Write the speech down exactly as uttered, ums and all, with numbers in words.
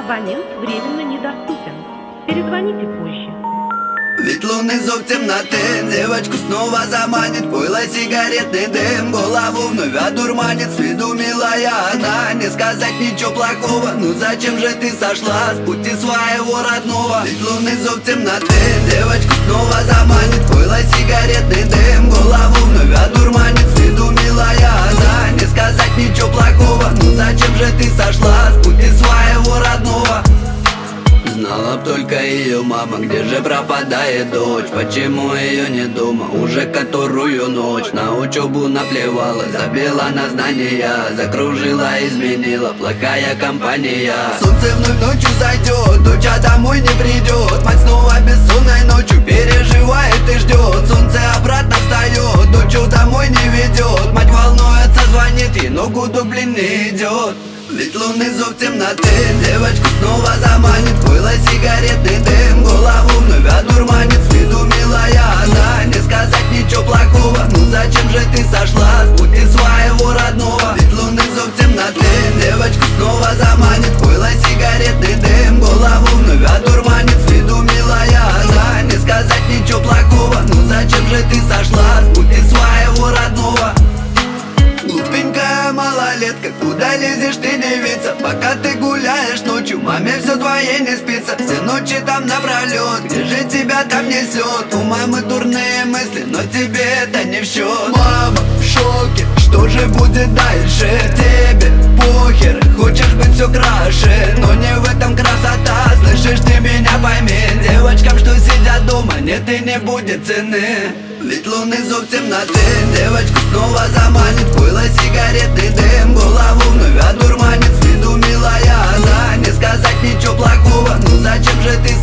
Абонент временно недоступен. Перезвоните позже. Ведь лунный зов темноты девочку снова заманит. Пойло сигаретный дым, голову вновь одурманит. С виду милая она, не сказать ничего плохого. Ну зачем же ты сошла с пути своего родного? Ведь лунный зов темноты девочку снова заманит. Пойло сигаретный дым, голову вновь одурманит. С виду милая она, не сказать ничего плохого. Ну зачем же ты сошла с пути своего родного? Знала б только ее мама, где же пропадает дочь? Почему ее не дома уже которую ночь? На учебу наплевала, забила на знания, закружила, изменила плохая компания. Солнце вновь ночью зайдет, доча домой не придет. Мать снова бессонной ночью переживает и ждет. Солнце обратно встает, дочу домой не ведет. Мать волнуется, звонит ей, но году блин не идет. Ведь лунный зов темноты девочку снова заманит. Пойло сигаретный дым, голову вновь одурманит. С виду милая она, не сказать ничего плохого. Ну зачем же ты сошла с пути своего родного? Ведь лунный зов темноты девочку снова заманит. Пойло сигаретный дым, голову вновь одурманит. С виду милая она, не сказать ничего плохого. Ну зачем же ты сошла с пути своего родного? Глупенькая малолетка, куда лезешь ты, девица? Пока ты гуляешь ночью, маме все твоей не спится. Все ночи там напролет, где же тебя там несет? У мамы дурные мысли, но тебе это не в счет. Мама в шоке, что же будет дальше? Тебе похер, хочешь быть все краше, но не в этом красота. Слышишь, ты меня пойми, девочкам, что сидят дома, нет и не будет цены. Ведь лунный зов темноты девочку снова заманит. Пойло сигаретный дым, голову вновь одурманит. С виду милая она, не сказать ничего плохого. Ну зачем же ты